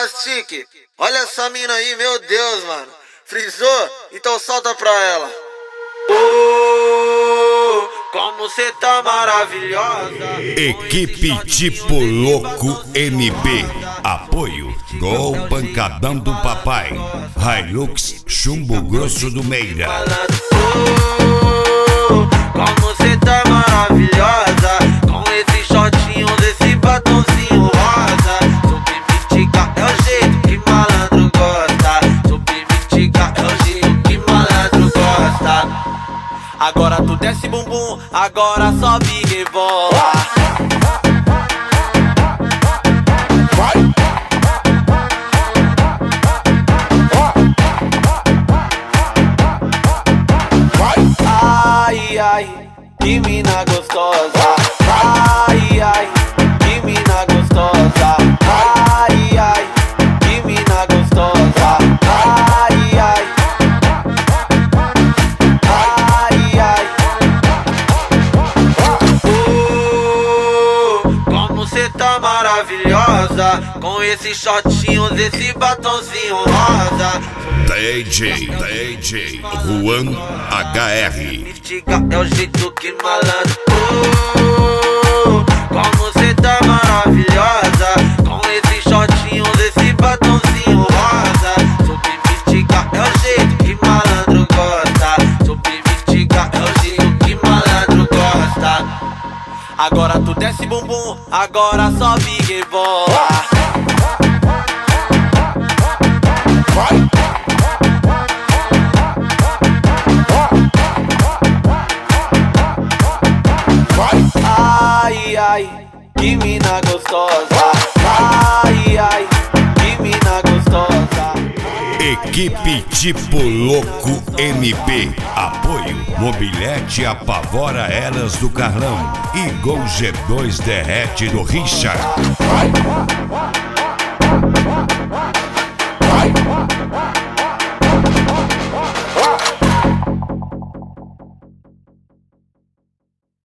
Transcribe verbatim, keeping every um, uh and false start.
Plastic, olha essa mina aí, meu Deus, mano. Frisou? Então solta pra ela. Oh, como cê tá maravilhosa. Equipe Tipo Louco M P. Apoio Gol Pancadão do Papai. Hilux Chumbo Grosso do Meira. Oh, como cê tá maravilhosa. Com esses shortinhos, esse batonzinho rosa. Super mística é o jeito que malandro gosta. Super mística é o jeito que malandro gosta. Agora tu desce bumbum, agora sobe e rebola. Ai, ai, que mina gostosa. Ai, ai, que mina gostosa. Ai, ai, que mina gostosa. Ai, ai, ai, ai. Oh, como cê tá maravilhosa. Com esses shortinhos, esse batonzinho rosa. D J, D J Juan H R. Mística é o jeito que malandro. Oh, como cê tá maravilhosa. Com esses shortinhos, esse batonzinho rosa. Super mística é o jeito que malandro gosta. Super mística é o jeito que malandro gosta. Agora tu desce bumbum, agora sobe e rebola. Ai, ai, que mina gostosa. Ai, ai, que mina gostosa. Equipe Tipo Louco M P. Apoio Mobilete apavora elas do Carlão. E Gol G dois derrete do Richard.